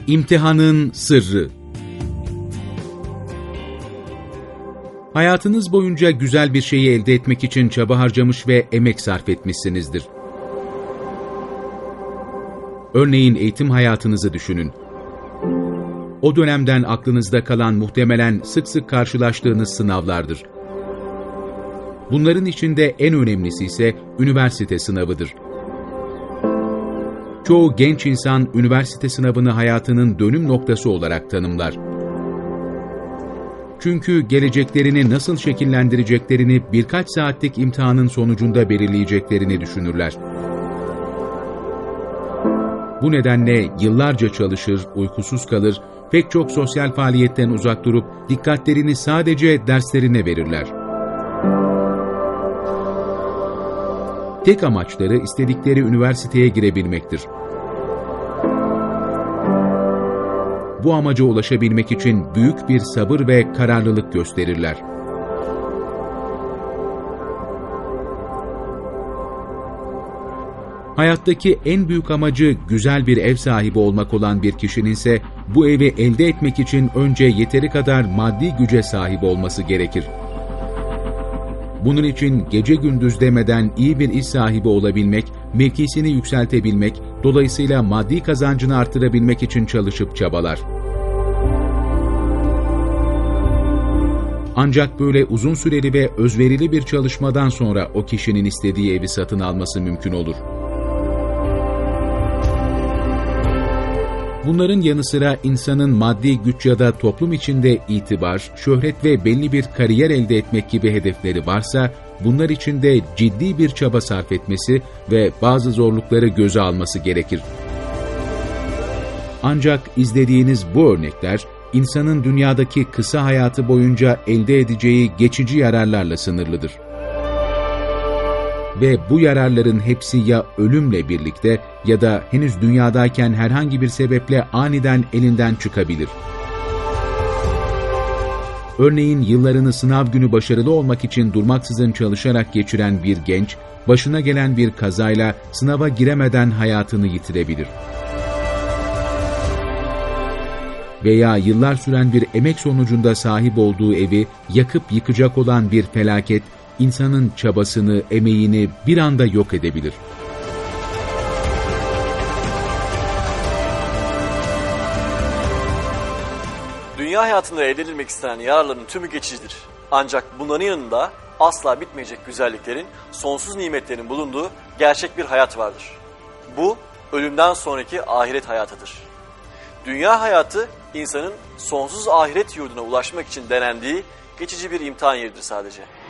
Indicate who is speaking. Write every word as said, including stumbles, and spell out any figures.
Speaker 1: İmtihanın sırrı. Hayatınız boyunca güzel bir şeyi elde etmek için çaba harcamış ve emek sarf etmişsinizdir. Örneğin eğitim hayatınızı düşünün. O dönemden aklınızda kalan muhtemelen sık sık karşılaştığınız sınavlardır. Bunların içinde en önemlisi ise üniversite sınavıdır. Çoğu genç insan üniversite sınavını hayatının dönüm noktası olarak tanımlar. Çünkü geleceklerini nasıl şekillendireceklerini birkaç saatlik imtihanın sonucunda belirleyeceklerini düşünürler. Bu nedenle yıllarca çalışır, uykusuz kalır, pek çok sosyal faaliyetten uzak durup dikkatlerini sadece derslerine verirler. Tek amaçları istedikleri üniversiteye girebilmektir. Bu amaca ulaşabilmek için büyük bir sabır ve kararlılık gösterirler. Hayattaki en büyük amacı güzel bir ev sahibi olmak olan bir kişinin ise bu evi elde etmek için önce yeteri kadar maddi güce sahip olması gerekir. Bunun için gece gündüz demeden iyi bir iş sahibi olabilmek, mevkisini yükseltebilmek, dolayısıyla maddi kazancını artırabilmek için çalışıp çabalar. Ancak böyle uzun süreli ve özverili bir çalışmadan sonra o kişinin istediği evi satın alması mümkün olur. Bunların yanı sıra insanın maddi güç ya da toplum içinde itibar, şöhret ve belli bir kariyer elde etmek gibi hedefleri varsa, bunlar için de ciddi bir çaba sarf etmesi ve bazı zorlukları göze alması gerekir. Ancak izlediğiniz bu örnekler, insanın dünyadaki kısa hayatı boyunca elde edeceği geçici yararlarla sınırlıdır. Ve bu yararların hepsi ya ölümle birlikte ya da henüz dünyadayken herhangi bir sebeple aniden elinden çıkabilir. Örneğin yıllarını sınav günü başarılı olmak için durmaksızın çalışarak geçiren bir genç, başına gelen bir kazayla sınava giremeden hayatını yitirebilir. Veya yıllar süren bir emek sonucunda sahip olduğu evi yakıp yıkacak olan bir felaket, insanın çabasını, emeğini bir anda yok edebilir.
Speaker 2: Dünya hayatında elde edilmek istenen yararların tümü geçicidir. Ancak bunların yanında asla bitmeyecek güzelliklerin, sonsuz nimetlerin bulunduğu gerçek bir hayat vardır. Bu, ölümden sonraki ahiret hayatıdır. Dünya hayatı, insanın sonsuz ahiret yurduna ulaşmak için denendiği geçici bir imtihan yeridir sadece.